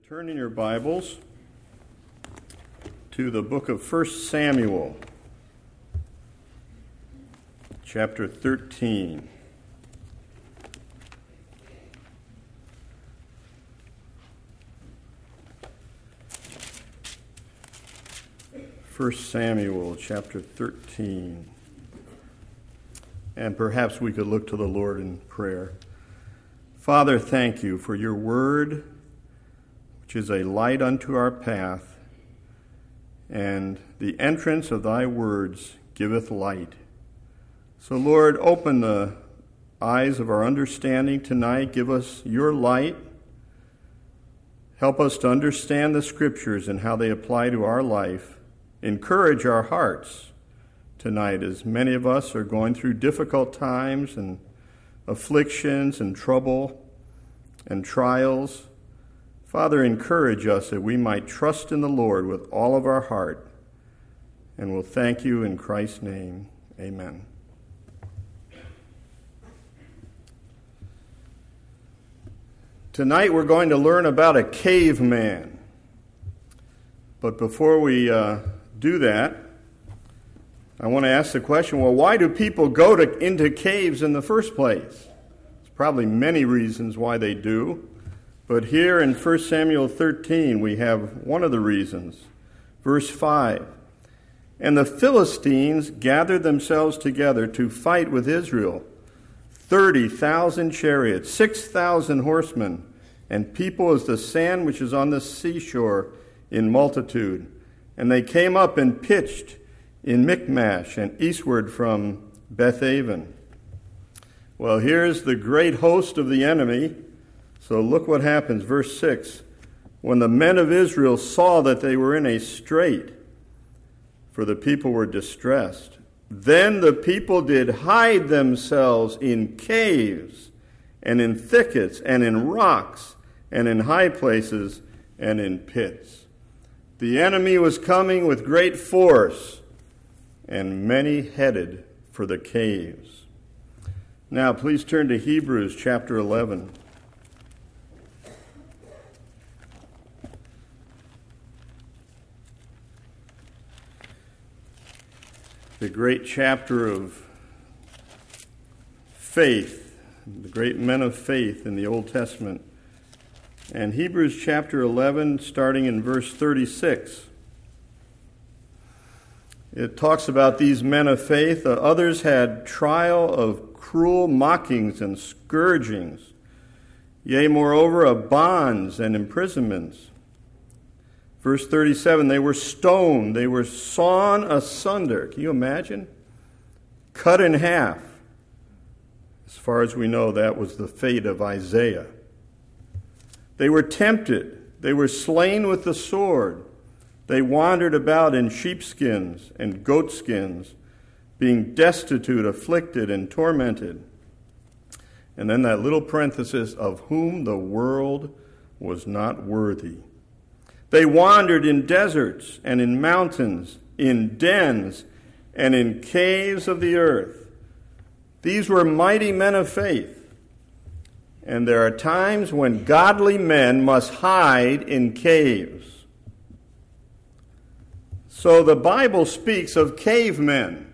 Turn in your Bibles to the book of 1 Samuel, chapter 13. First Samuel, chapter 13. And perhaps we could look to the Lord in prayer. Father, thank you for your word, which is a light unto our path, and the entrance of thy words giveth light. So, Lord, open the eyes of our understanding tonight. Give us your light. Help us to understand the Scriptures and how they apply to our life. Encourage our hearts tonight, as many of us are going through difficult times and afflictions and trouble and trials. Father, encourage us that we might trust in the Lord with all of our heart. And we'll thank you in Christ's name. Amen. Tonight we're going to learn about a caveman. But before we do that, I want to ask the question, well, why do people go into caves in the first place? There's probably many reasons why they do. But here in 1 Samuel 13, we have one of the reasons. Verse 5, "And the Philistines gathered themselves together to fight with Israel, 30,000 chariots, 6,000 horsemen, and people as the sand which is on the seashore in multitude. And they came up and pitched in Michmash and eastward from Bethaven." Well, here's the great host of the enemy. So look what happens, verse 6. "When the men of Israel saw that they were in a strait, for the people were distressed, then the people did hide themselves in caves and in thickets and in rocks and in high places and in pits." The enemy was coming with great force, and many headed for the caves. Now, please turn to Hebrews chapter 11. The great chapter of faith, the great men of faith in the Old Testament. And Hebrews chapter 11, starting in verse 36. It talks about these men of faith. Others had trial of cruel mockings and scourgings, yea, moreover, of bonds and imprisonments. Verse 37, "They were stoned, they were sawn asunder." Can you imagine? Cut in half. As far as we know, that was the fate of Isaiah. "They were tempted, they were slain with the sword. They wandered about in sheepskins and goatskins, being destitute, afflicted, and tormented." And then that little parenthesis, "of whom the world was not worthy. They wandered in deserts and in mountains, in dens and in caves of the earth." These were mighty men of faith. And there are times when godly men must hide in caves. So the Bible speaks of cavemen.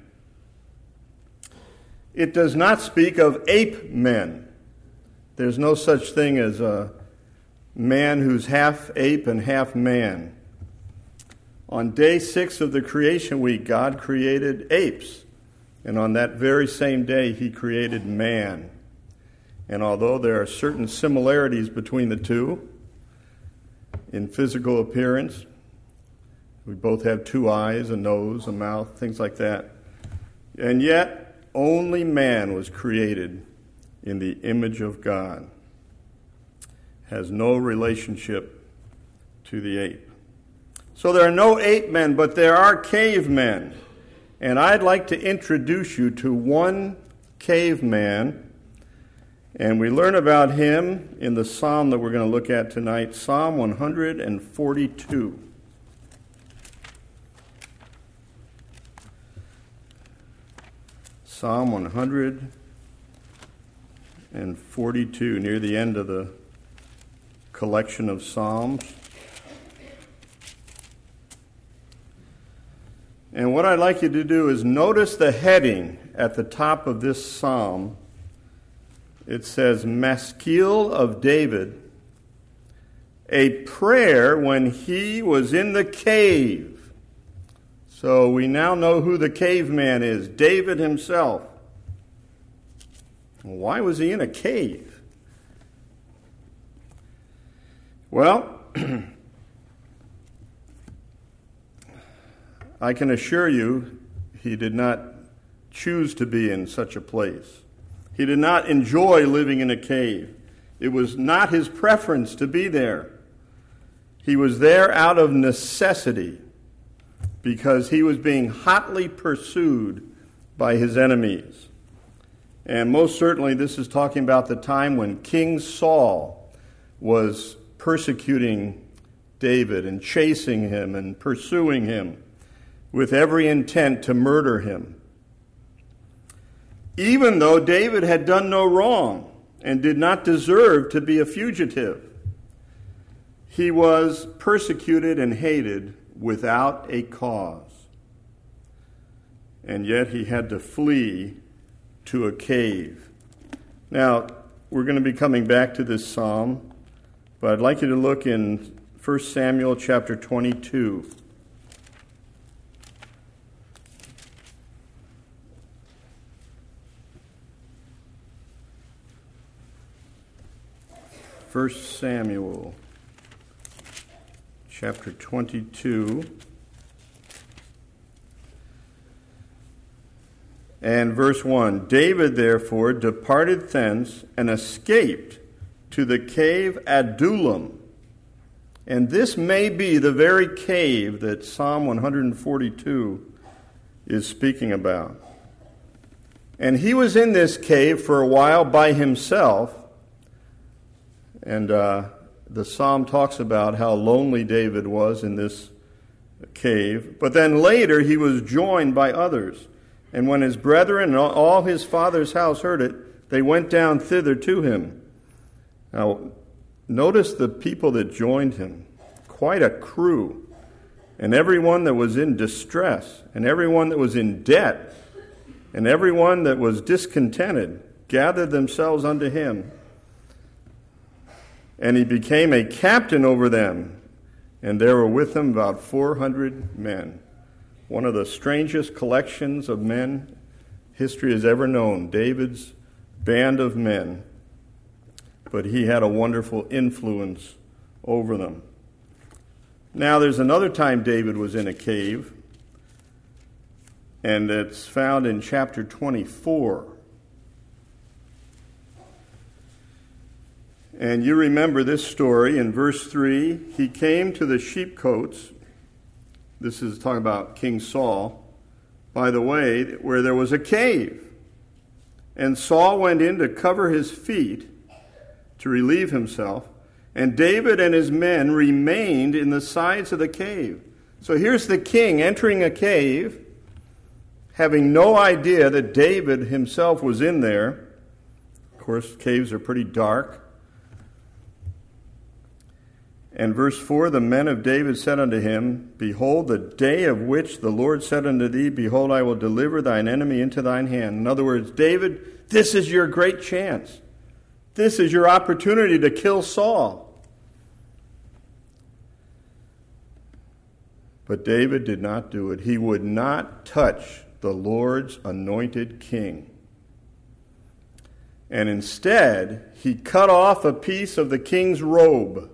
It does not speak of ape men. There's no such thing as a man who's half ape and half man. On day 6 of the creation week, God created apes. And on that very same day, he created man. And although there are certain similarities between the two in physical appearance, we both have 2 eyes, a nose, a mouth, things like that. And yet, only man was created in the image of God. Has no relationship to the ape. So there are no ape men, but there are cavemen. And I'd like to introduce you to one caveman. And we learn about him in the psalm that we're going to look at tonight, Psalm 142. Psalm 142, near the end of the collection of psalms. And what I'd like you to do is notice the heading at the top of this psalm. It says, Maskil of David, a prayer when he was in the cave. So we now know who the caveman is, David himself. Why was he in a cave? Well, I can assure you he did not choose to be in such a place. He did not enjoy living in a cave. It was not his preference to be there. He was there out of necessity because he was being hotly pursued by his enemies. And most certainly this is talking about the time when King Saul was persecuting David and chasing him and pursuing him with every intent to murder him. Even though David had done no wrong and did not deserve to be a fugitive, he was persecuted and hated without a cause. And yet he had to flee to a cave. Now, we're going to be coming back to this psalm, but I'd like you to look in 1 Samuel chapter 22. First Samuel chapter 22 and verse 1. David therefore departed thence and escaped to the cave Adullam. And this may be the very cave that Psalm 142 is speaking about. And he was in this cave for a while by himself. And the psalm talks about how lonely David was in this cave. But then later he was joined by others. And when his brethren and all his father's house heard it, they went down thither to him. Now, notice the people that joined him. Quite a crew. And everyone that was in distress, and everyone that was in debt, and everyone that was discontented gathered themselves unto him. And he became a captain over them, and there were with him about 400 men. One of the strangest collections of men history has ever known, David's band of men. But he had a wonderful influence over them. Now, there's another time David was in a cave, and it's found in chapter 24. And you remember this story in verse 3. He came to the sheepcotes. This is talking about King Saul, by the way, where there was a cave. And Saul went in to cover his feet to relieve himself. And David and his men remained in the sides of the cave. So here's the king entering a cave, having no idea that David himself was in there. Of course, caves are pretty dark. And verse 4, the men of David said unto him, Behold, the day of which the Lord said unto thee, Behold, I will deliver thine enemy into thine hand. In other words, David, this is your great chance. This is your opportunity to kill Saul. But David did not do it. He would not touch the Lord's anointed king. And instead, he cut off a piece of the king's robe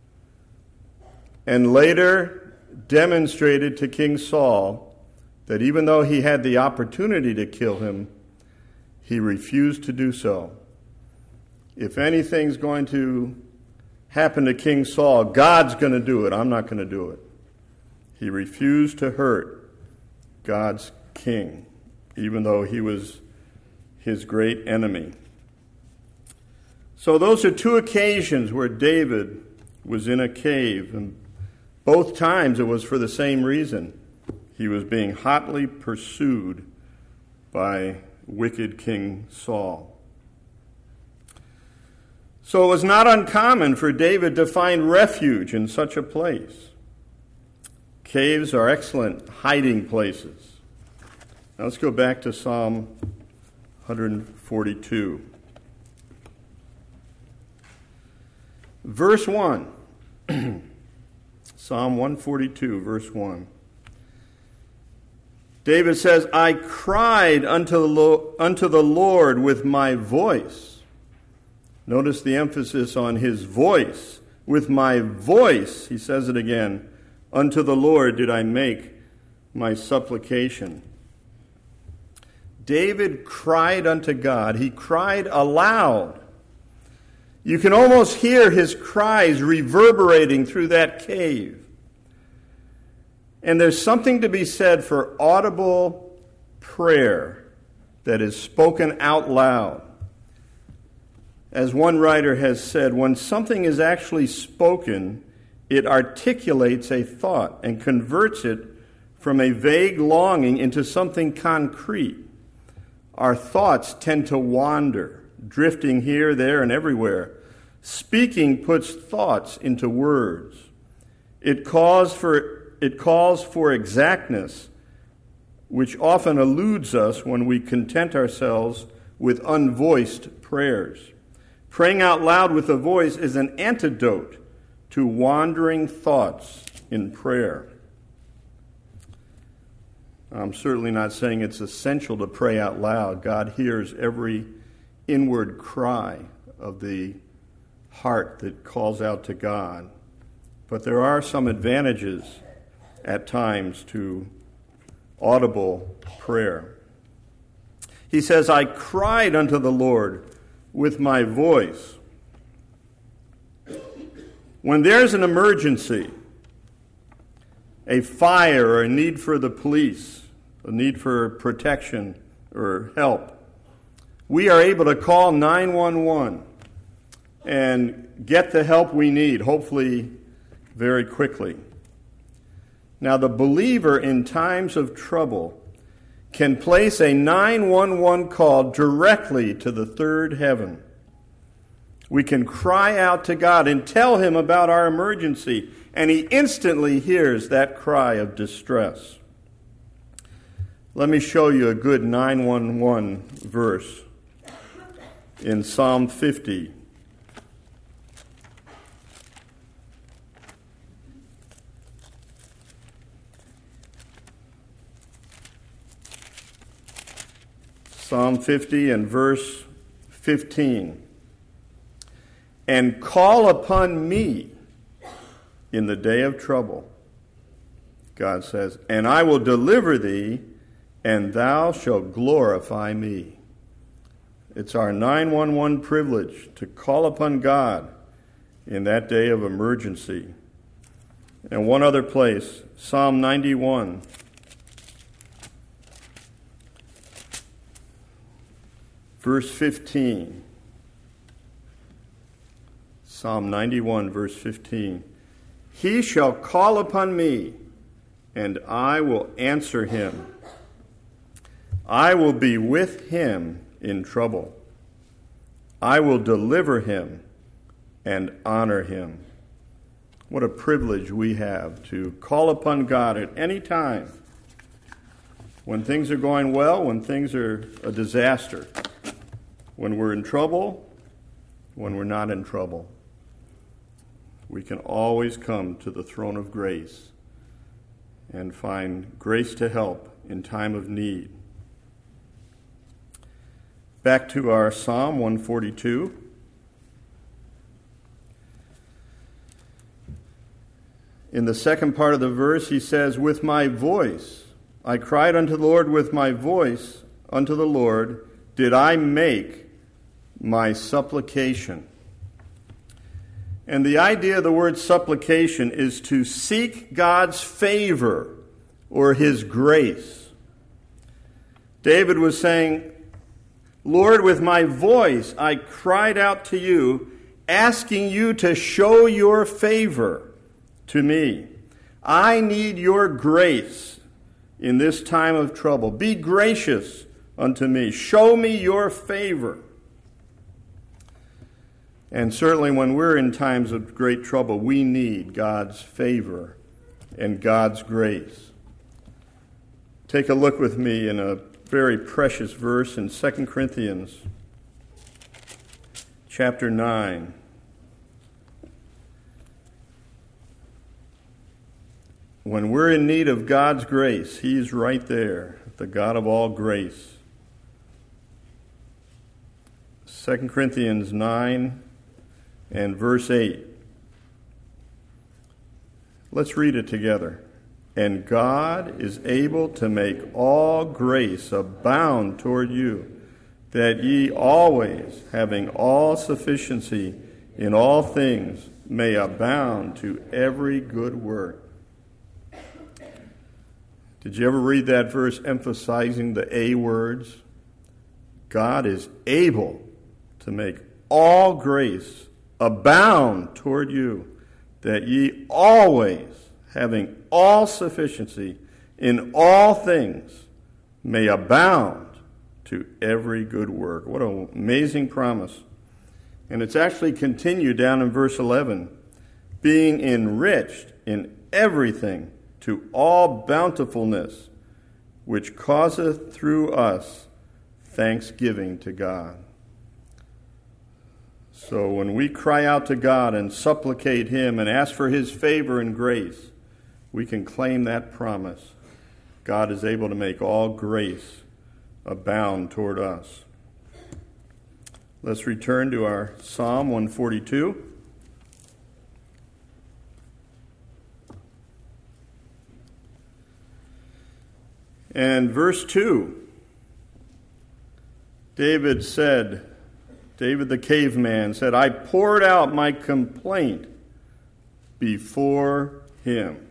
and later demonstrated to King Saul that even though he had the opportunity to kill him, he refused to do so. If anything's going to happen to King Saul, God's going to do it. I'm not going to do it. He refused to hurt God's king, even though he was his great enemy. So those are two occasions where David was in a cave, and both times it was for the same reason. He was being hotly pursued by wicked King Saul. So it was not uncommon for David to find refuge in such a place. Caves are excellent hiding places. Now let's go back to Psalm 142. Verse 1. Psalm 142, verse 1. David says, I cried unto the Lord with my voice. Notice the emphasis on his voice. With my voice, he says it again, unto the Lord did I make my supplication. David cried unto God. He cried aloud. You can almost hear his cries reverberating through that cave. And there's something to be said for audible prayer that is spoken out loud. As one writer has said, when something is actually spoken, it articulates a thought and converts it from a vague longing into something concrete. Our thoughts tend to wander, drifting here, there, and everywhere. Speaking puts thoughts into words. It calls for exactness, which often eludes us when we content ourselves with unvoiced prayers. Praying out loud with a voice is an antidote to wandering thoughts in prayer. I'm certainly not saying it's essential to pray out loud. God hears every inward cry of the heart that calls out to God. But there are some advantages at times to audible prayer. He says, I cried unto the Lord with my voice. When there's an emergency, a fire or a need for the police, a need for protection or help, we are able to call 911 and get the help we need, hopefully very quickly. Now, the believer in times of trouble can place a 911 call directly to the third heaven. We can cry out to God and tell him about our emergency, and he instantly hears that cry of distress. Let me show you a good 911 verse in Psalm 50. Psalm 50 and verse 15. And call upon me in the day of trouble, God says, and I will deliver thee, and thou shalt glorify me. It's our 911 privilege to call upon God in that day of emergency. And one other place, Psalm 91. Verse 15. Psalm 91, verse 15. He shall call upon me, and I will answer him. I will be with him in trouble. I will deliver him and honor him. What a privilege we have to call upon God at any time. When things are going well, when things are a disaster. When we're in trouble, when we're not in trouble. We can always come to the throne of grace and find grace to help in time of need. Back to our Psalm 142. In the second part of the verse, he says, with my voice, I cried unto the Lord with my voice, unto the Lord did I make my supplication. And the idea of the word supplication is to seek God's favor or his grace. David was saying, Lord, with my voice I cried out to you, asking you to show your favor to me. I need your grace in this time of trouble. Be gracious unto me. Show me your favor. And certainly when we're in times of great trouble, we need God's favor and God's grace. Take a look with me in a very precious verse in 2 Corinthians chapter 9. When we're in need of God's grace, He's right there, the God of all grace. 2 Corinthians 9 and verse 8. Let's read it together. And God is able to make all grace abound toward you, that ye always, having all sufficiency in all things, may abound to every good work. Did you ever read that verse emphasizing the A words? God is able to make all grace abound toward you, that ye always, having all sufficiency in all things, may abound to every good work. What an amazing promise. And it's actually continued down in verse 11. Being enriched in everything to all bountifulness, which causeth through us thanksgiving to God. So when we cry out to God and supplicate Him and ask for His favor and grace, we can claim that promise. God is able to make all grace abound toward us. Let's return to our Psalm 142. And verse 2, David the caveman said, I poured out my complaint before Him.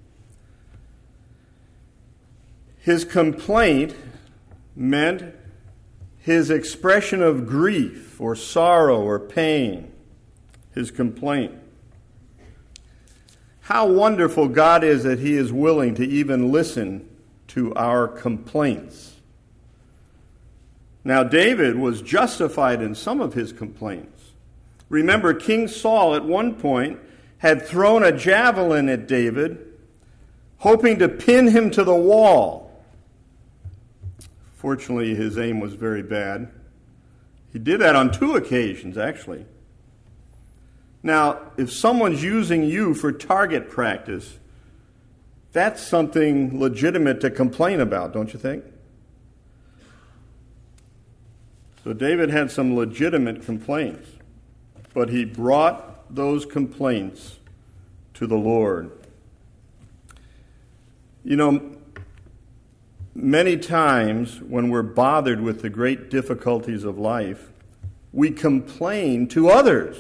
His complaint meant his expression of grief or sorrow or pain. His complaint. How wonderful God is that He is willing to even listen to our complaints. Now, David was justified in some of his complaints. Remember, King Saul at one point had thrown a javelin at David, hoping to pin him to the wall. Fortunately, his aim was very bad. He did that on 2 occasions, actually. Now, if someone's using you for target practice, that's something legitimate to complain about, don't you think? So David had some legitimate complaints, but he brought those complaints to the Lord. You know, many times when we're bothered with the great difficulties of life, we complain to others.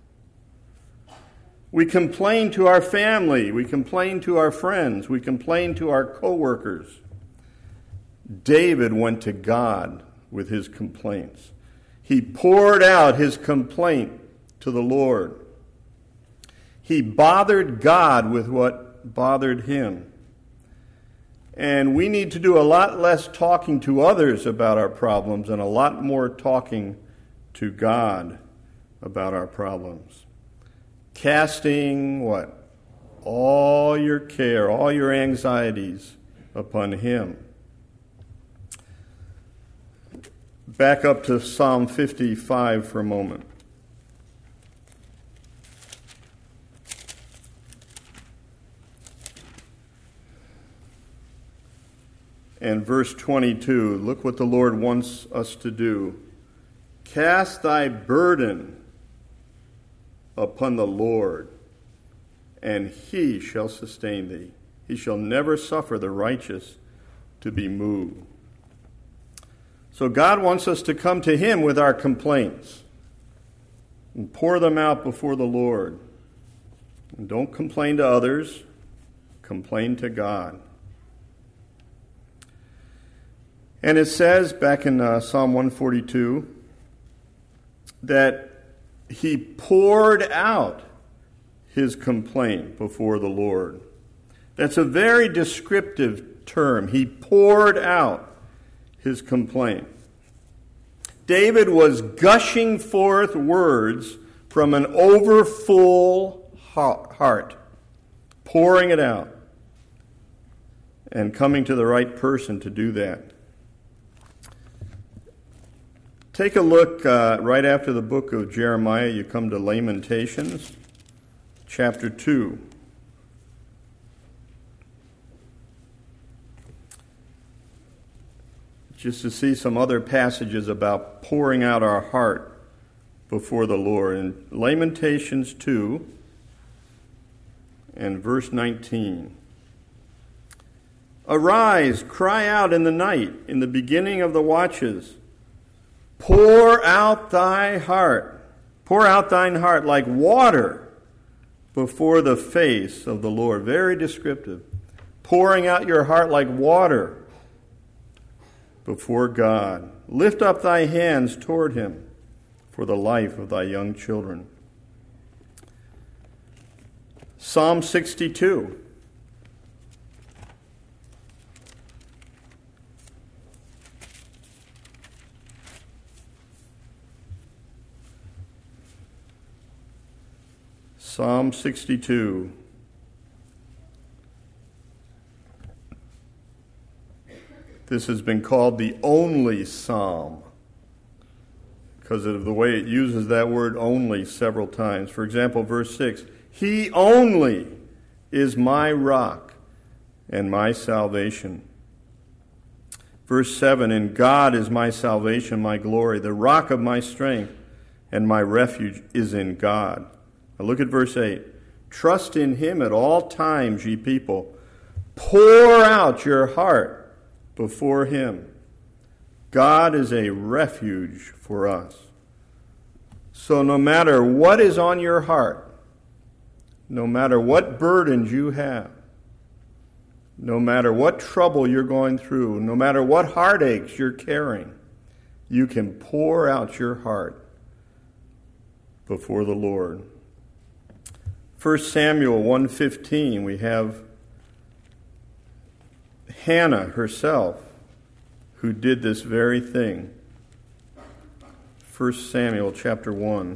We complain to our family. We complain to our friends. We complain to our coworkers. David went to God with his complaints. He poured out his complaint to the Lord. He bothered God with what bothered him. And we need to do a lot less talking to others about our problems and a lot more talking to God about our problems. Casting what? All your care, all your anxieties upon Him. Back up to Psalm 55 for a moment. And verse 22, look what the Lord wants us to do. Cast thy burden upon the Lord, and He shall sustain thee. He shall never suffer the righteous to be moved. So God wants us to come to Him with our complaints and pour them out before the Lord. And don't complain to others, complain to God. And it says back in Psalm 142 that he poured out his complaint before the Lord. That's a very descriptive term. He poured out his complaint. David was gushing forth words from an overfull heart, pouring it out, and coming to the right person to do that. Take a look right after the book of Jeremiah. You come to Lamentations, chapter 2. Just to see some other passages about pouring out our heart before the Lord. In Lamentations 2 and verse 19. Arise, cry out in the night, in the beginning of the watches. Pour out thine heart like water before the face of the Lord. Very descriptive. Pouring out your heart like water before God. Lift up thy hands toward him for the life of thy young children. Psalm 62. Psalm 62. This has been called the only psalm because of the way it uses that word only several times. For example, verse 6, He only is my rock and my salvation. Verse 7, And God is my salvation, my glory, the rock of my strength, and my refuge is in God. Now look at verse 8. Trust in him at all times, ye people. Pour out your heart before him. God is a refuge for us. So no matter what is on your heart, no matter what burdens you have, no matter what trouble you're going through, no matter what heartaches you're carrying, you can pour out your heart before the Lord. 1 Samuel 1:15, we have Hannah herself who did this very thing. 1 Samuel chapter 1.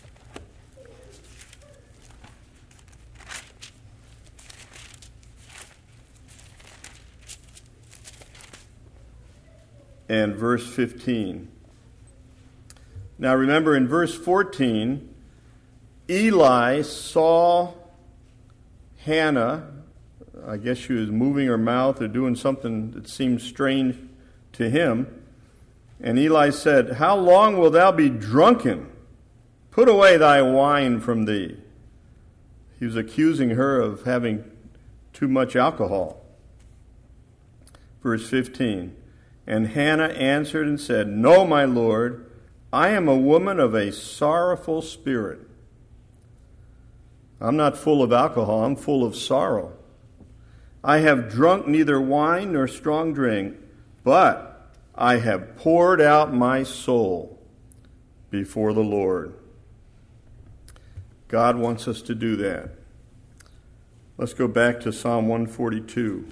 And verse 15. Now remember in verse 14, Eli saw Hannah, I guess she was moving her mouth or doing something that seemed strange to him. And Eli said, How long wilt thou be drunken? Put away thy wine from thee. He was accusing her of having too much alcohol. Verse 15. And Hannah answered and said, No, my Lord, I am a woman of a sorrowful spirit. I'm not full of alcohol, I'm full of sorrow. I have drunk neither wine nor strong drink, but I have poured out my soul before the Lord. God wants us to do that. Let's go back to Psalm 142.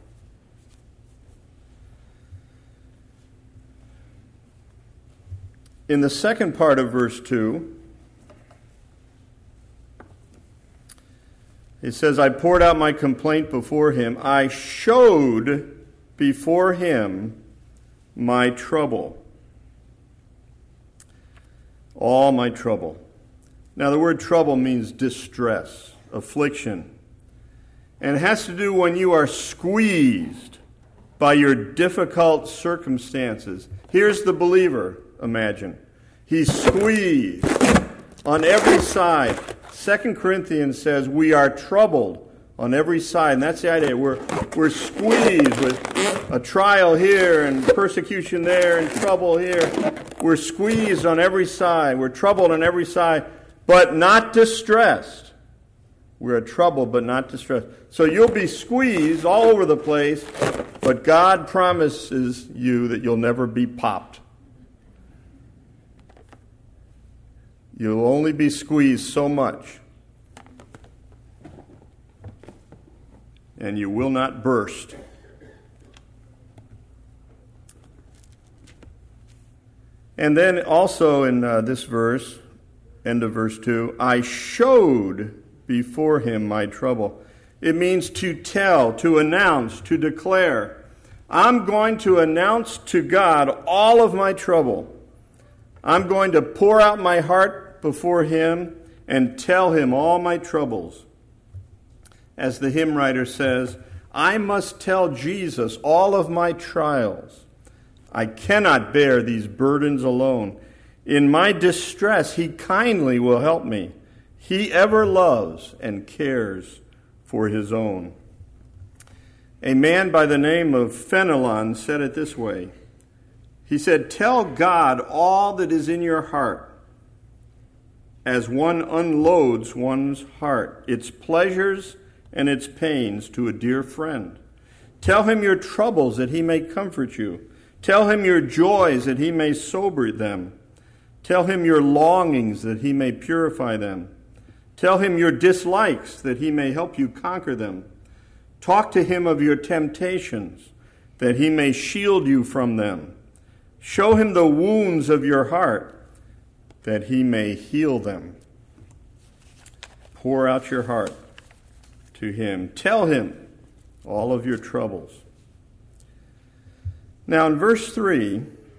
In the second part of verse 2, it says, I poured out my complaint before him. I showed before him my trouble. All my trouble. Now the word trouble means distress, affliction. And it has to do when you are squeezed by your difficult circumstances. Here's the believer, imagine. He's squeezed on every side. 2 Corinthians says we are troubled on every side. And that's the idea. We're squeezed with a trial here and persecution there and trouble here. We're squeezed on every side. We're troubled on every side, but not distressed. We're troubled, but not distressed. So you'll be squeezed all over the place, but God promises you that you'll never be popped. You'll only be squeezed so much, and you will not burst. And then also in this verse, End of verse 2. I showed before him my trouble. It means to tell, to announce, to declare. I'm going to announce to God all of my trouble. I'm going to pour out my heart before him and tell him all my troubles. As the hymn writer says, I must tell Jesus all of my trials. I cannot bear these burdens alone. In my distress, he kindly will help me. He ever loves and cares for his own. A man by the name of Fenelon said it this way. He said, tell God all that is in your heart as one unloads one's heart, its pleasures and its pains to a dear friend. Tell him your troubles that he may comfort you. Tell him your joys that he may sober them. Tell him your longings that he may purify them. Tell him your dislikes that he may help you conquer them. Talk to him of your temptations that he may shield you from them. Show him the wounds of your heart that he may heal them. Pour out your heart to him. Tell him all of your troubles. Now in verse 3,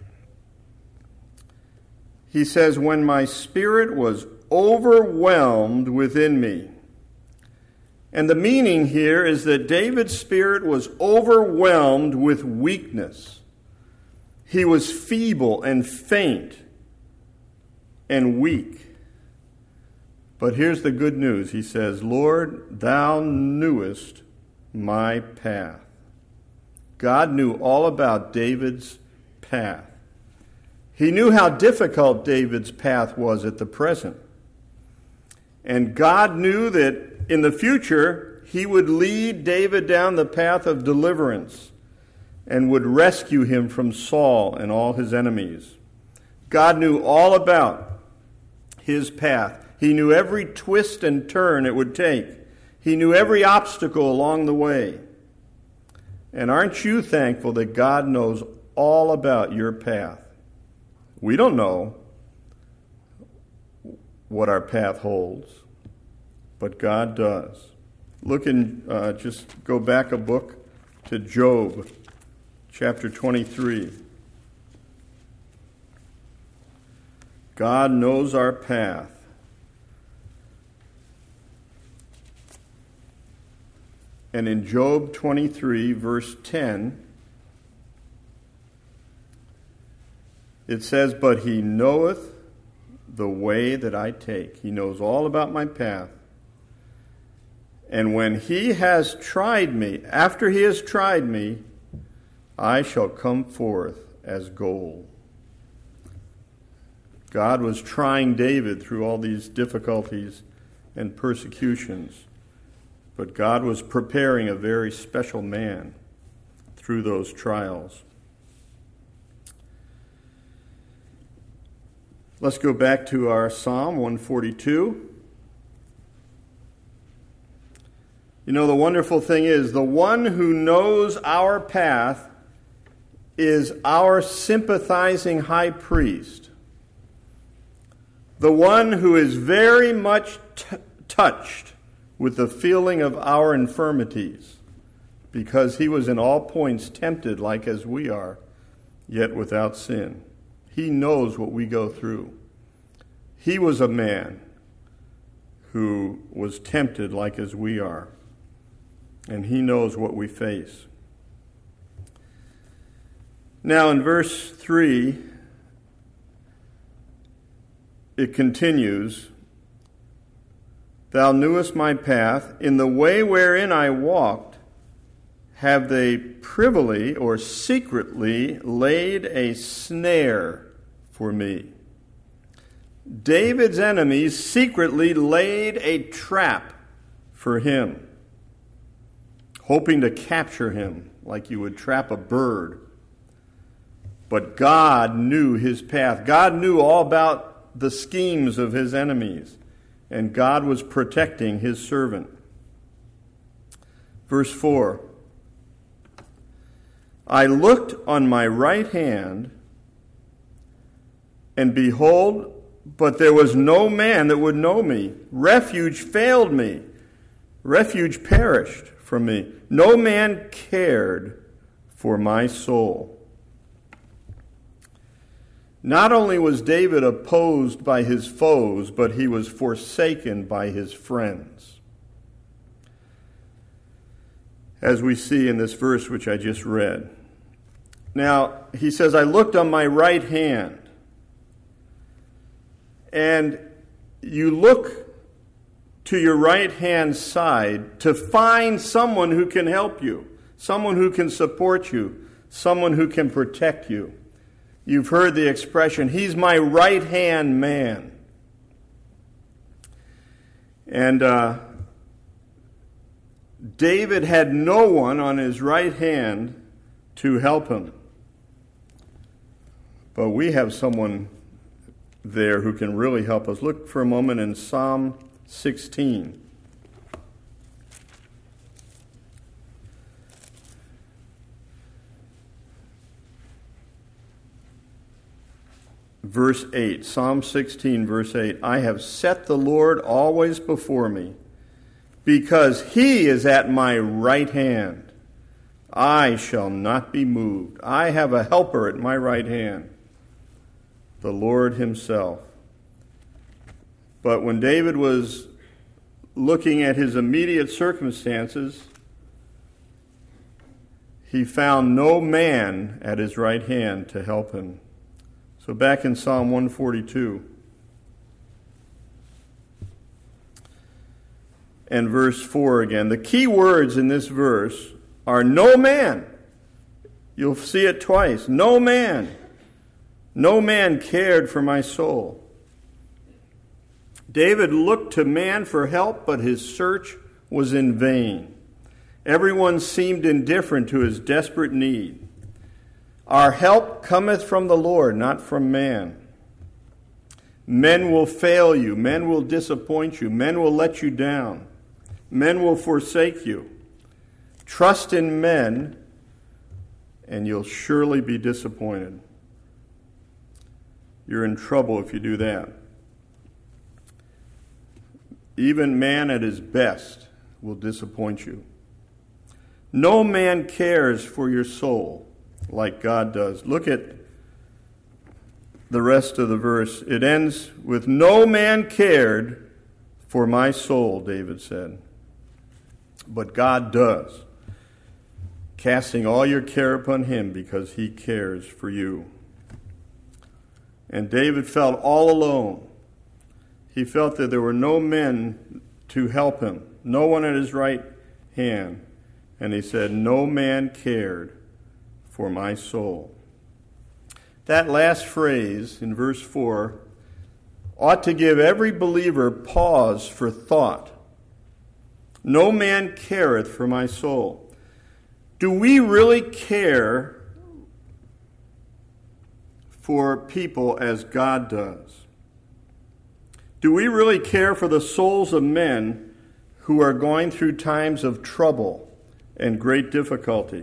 he says, when my spirit was overwhelmed within me. And the meaning here is that David's spirit was overwhelmed with weakness. He was feeble and faint and weak. But here's the good news. He says, Lord, thou knewest my path. God knew all about David's path. He knew how difficult David's path was at the present. And God knew that in the future, he would lead David down the path of deliverance and would rescue him from Saul and all his enemies. God knew all about his path. He knew every twist and turn it would take. He knew every obstacle along the way. And aren't you thankful that God knows all about your path? We don't know what our path holds, but God does. Look in, just go back a book to Job, chapter 23. God knows our path. And in Job 23, verse 10, it says, but he knoweth the way that I take. He knows all about my path. And when he has tried me, after he has tried me, I shall come forth as gold. God was trying David through all these difficulties and persecutions. But God was preparing a very special man through those trials. Let's go back to our Psalm 142. You know, the wonderful thing is, the one who knows our path is our sympathizing high priest. The one who is very much touched with the feeling of our infirmities, because he was in all points tempted like as we are, yet without sin. He knows what we go through. He was a man who was tempted like as we are, and he knows what we face. Now in verse 3, it continues, thou knewest my path, in the way wherein I walked, have they privily or secretly laid a snare for me. David's enemies secretly laid a trap for him, hoping to capture him like you would trap a bird. But God knew his path. God knew all about the schemes of his enemies, and God was protecting his servant. Verse 4, I looked on my right hand, and behold, but there was no man that would know me. Refuge failed me. Refuge perished from me. No man cared for my soul. Not only was David opposed by his foes, but he was forsaken by his friends. As we see in this verse which I just read. Now, he says, I looked on my right hand. And you look to your right-hand side to find someone who can help you, someone who can support you, someone who can protect you. You've heard the expression, he's my right-hand man. And David had no one on his right hand to help him. But we have someone there who can really help us. Look for a moment in Psalm 16. Verse 8, Psalm 16, verse 8, I have set the Lord always before me, because he is at my right hand. I shall not be moved. I have a helper at my right hand, the Lord himself. But when David was looking at his immediate circumstances, he found no man at his right hand to help him. So back in Psalm 142 and verse 4 again. The key words in this verse are no man. You'll see it twice. No man. No man cared for my soul. David looked to man for help, but his search was in vain. Everyone seemed indifferent to his desperate need. Our help cometh from the Lord, not from man. Men will fail you. Men will disappoint you. Men will let you down. Men will forsake you. Trust in men, and you'll surely be disappointed. You're in trouble if you do that. Even man at his best will disappoint you. No man cares for your soul like God does. Look at the rest of the verse. It ends with, no man cared for my soul, David said. But God does, casting all your care upon him because he cares for you. And David felt all alone. He felt that there were no men to help him, no one at his right hand. And he said, no man cared for my soul. That last phrase in verse 4 ought to give every believer pause for thought. No man careth for my soul. Do we really care for people as God does? Do we really care for the souls of men who are going through times of trouble and great difficulty?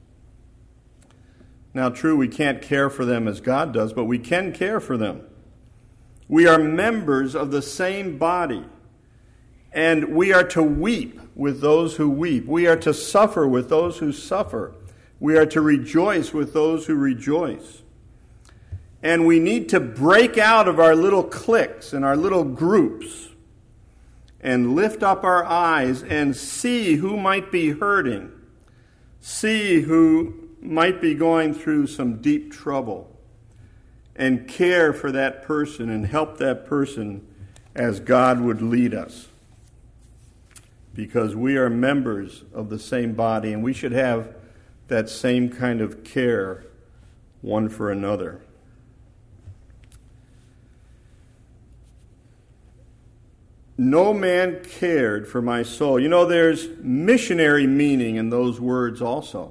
Now, true, we can't care for them as God does, but we can care for them. We are members of the same body, and we are to weep with those who weep. We are to suffer with those who suffer. We are to rejoice with those who rejoice. And we need to break out of our little cliques and our little groups and lift up our eyes and see who might be hurting, see who might be going through some deep trouble, and care for that person and help that person as God would lead us. Because we are members of the same body, and we should have that same kind of care one for another. No man cared for my soul. You know, there's missionary meaning in those words also.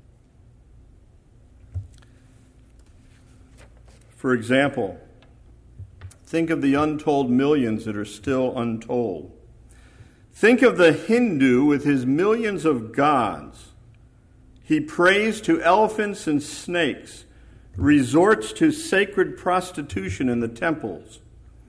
For example, think of the untold millions that are still untold. Think of the Hindu with his millions of gods. He prays to elephants and snakes, resorts to sacred prostitution in the temples,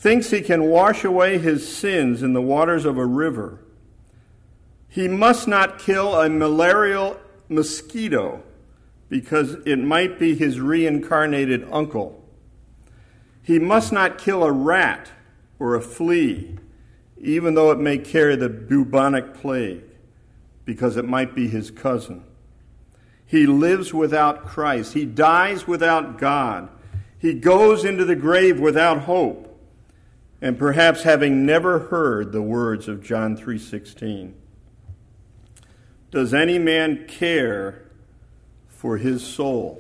thinks he can wash away his sins in the waters of a river. He must not kill a malarial mosquito because it might be his reincarnated uncle. He must not kill a rat or a flea, even though it may carry the bubonic plague, because it might be his cousin. He lives without Christ. He dies without God. He goes into the grave without hope, and perhaps having never heard the words of John 3:16. Does any man care for his soul?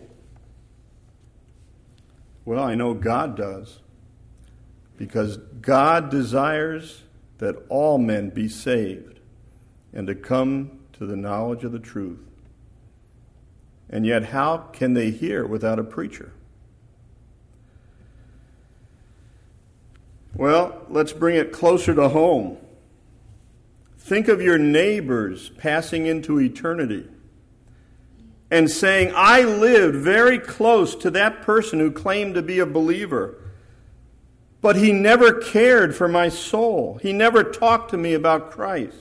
Well, I know God does, because God desires that all men be saved and to come to the knowledge of the truth. And yet, how can they hear without a preacher? Well, let's bring it closer to home. Think of your neighbors passing into eternity and saying, I lived very close to that person who claimed to be a believer, but he never cared for my soul. He never talked to me about Christ.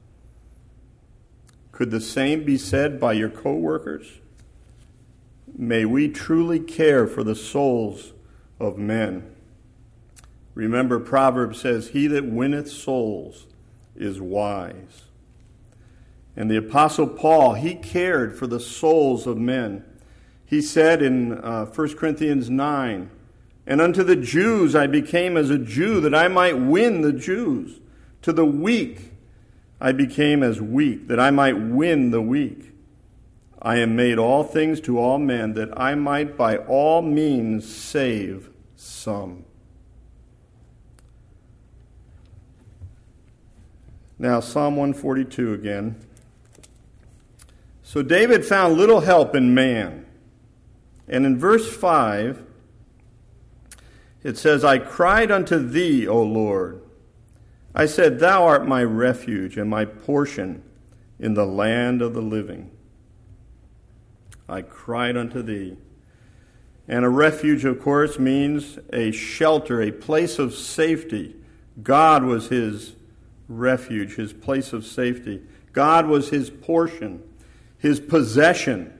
Could the same be said by your co-workers? May we truly care for the souls of men. Remember, Proverbs says, he that winneth souls is wise. And the Apostle Paul, he cared for the souls of men. He said in 1 Corinthians 9, and unto the Jews I became as a Jew, that I might win the Jews. To the weak I became as weak, that I might win the weak. I am made all things to all men, that I might by all means save some. Now, Psalm 142 again. So David found little help in man. And in verse 5, it says, I cried unto thee, O Lord. I said, thou art my refuge and my portion in the land of the living. I cried unto thee. And a refuge, of course, means a shelter, a place of safety. God was his refuge, his place of safety. God was his portion, his possession.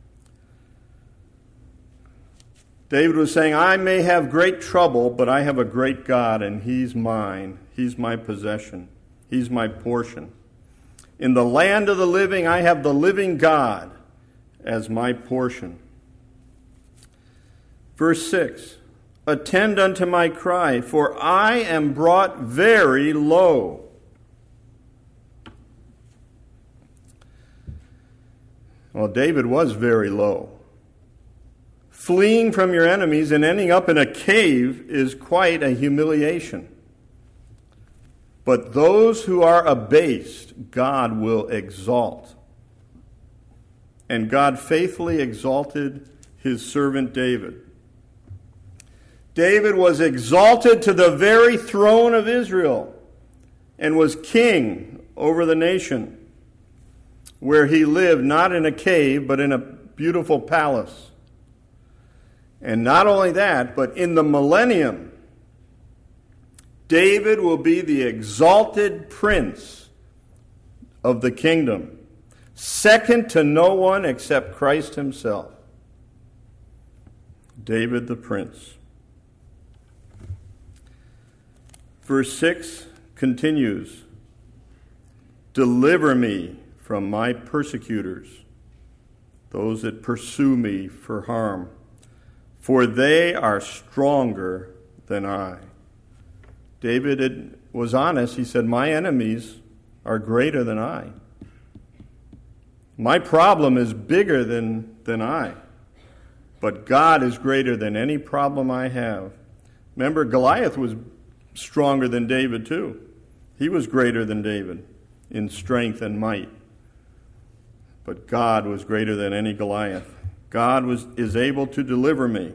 David was saying, I may have great trouble, but I have a great God, and he's mine. He's my possession. He's my portion. In the land of the living, I have the living God as my portion. Verse 6, attend unto my cry, for I am brought very low. Well, David was very low. Fleeing from your enemies and ending up in a cave is quite a humiliation. But those who are abased, God will exalt. And God faithfully exalted his servant David. David was exalted to the very throne of Israel and was king over the nation, where he lived not in a cave, but in a beautiful palace. And not only that, but in the millennium, David will be the exalted prince of the kingdom, second to no one except Christ himself. David the prince. Verse 6 continues, deliver me from my persecutors, those that pursue me for harm, for they are stronger than I. David was honest. He said, my enemies are greater than I. My problem is bigger than I. But God is greater than any problem I have. Remember, Goliath was stronger than David too. He was greater than David in strength and might. But God was greater than any Goliath. God is able to deliver me.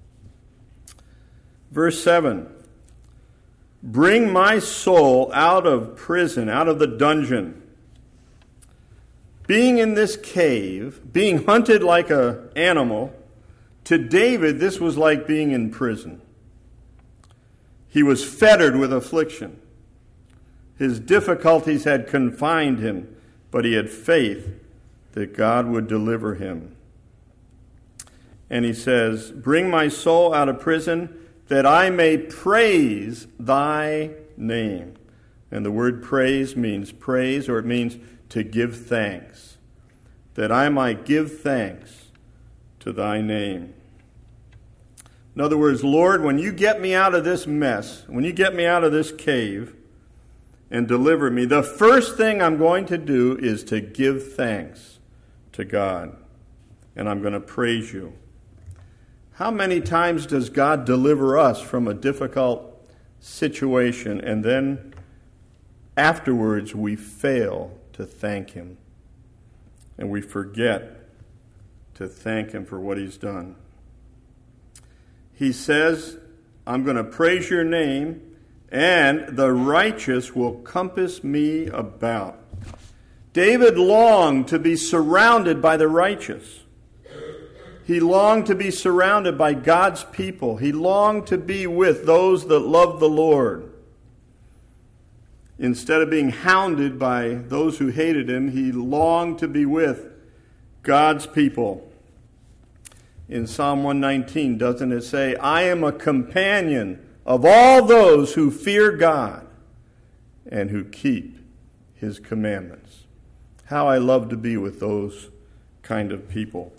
Verse 7, bring my soul out of prison, out of the dungeon. Being in this cave, being hunted like an animal, to David this was like being in prison. He was fettered with affliction. His difficulties had confined him, but he had faith that God would deliver him. And he says, bring my soul out of prison that I may praise thy name. And the word praise means praise, or it means to give thanks. That I might give thanks to thy name. In other words, Lord, when you get me out of this mess, when you get me out of this cave and deliver me, the first thing I'm going to do is to give thanks to God. And I'm going to praise you. How many times does God deliver us from a difficult situation, and then afterwards we fail to thank him? And we forget to thank him for what he's done. He says, I'm going to praise your name, and the righteous will compass me about. David longed to be surrounded by the righteous. He longed to be surrounded by God's people. He longed to be with those that love the Lord. Instead of being hounded by those who hated him, he longed to be with God's people. In Psalm 119, doesn't it say, I am a companion of all those who fear God and who keep his commandments? How I love to be with those kind of people.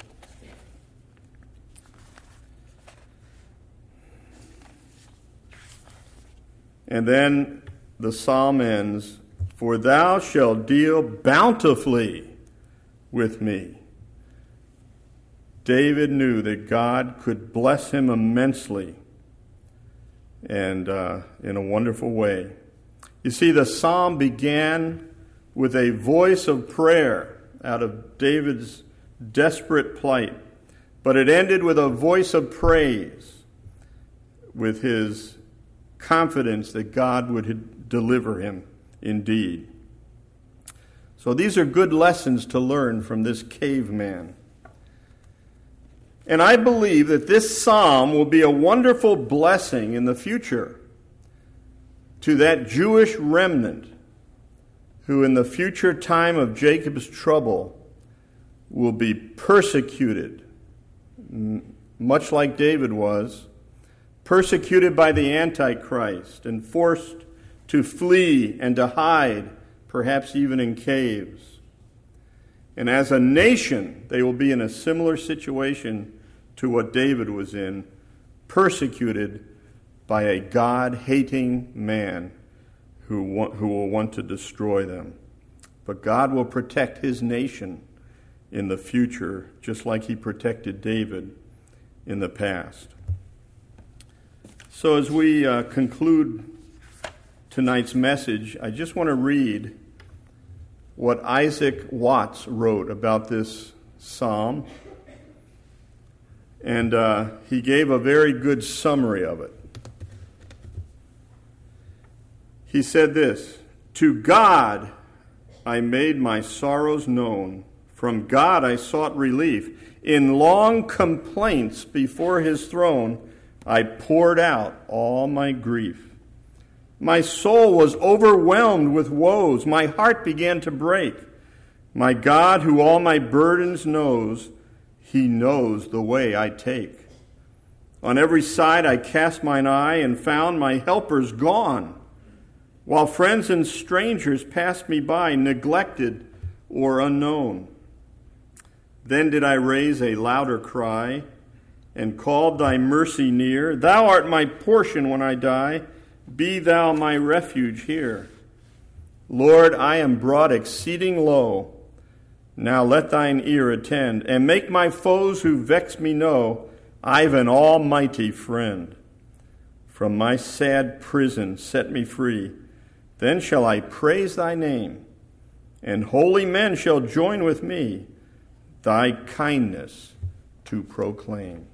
And then the psalm ends, for thou shalt deal bountifully with me. David knew that God could bless him immensely and in a wonderful way. You see, the psalm began with a voice of prayer out of David's desperate plight, but it ended with a voice of praise, with his confidence that God would deliver him indeed. So these are good lessons to learn from this caveman. And I believe that this psalm will be a wonderful blessing in the future to that Jewish remnant who in the future time of Jacob's trouble will be persecuted, much like David was, persecuted by the Antichrist and forced to flee and to hide, perhaps even in caves. And as a nation, they will be in a similar situation to what David was in, persecuted by a God-hating man who will want to destroy them. But God will protect his nation in the future, just like he protected David in the past. So as we conclude tonight's message, I just want to read what Isaac Watts wrote about this psalm. And he gave a very good summary of it. He said this, to God I made my sorrows known. From God I sought relief. In long complaints before his throne, I poured out all my grief. My soul was overwhelmed with woes. My heart began to break. My God, who all my burdens knows, he knows the way I take. On every side I cast mine eye and found my helpers gone, while friends and strangers passed me by, neglected or unknown. Then did I raise a louder cry and called thy mercy near. Thou art my portion when I die. Be thou my refuge here. Lord, I am brought exceeding low. Now let thine ear attend, and make my foes who vex me know I've an almighty friend. From my sad prison set me free. Then shall I praise thy name, and holy men shall join with me thy kindness to proclaim.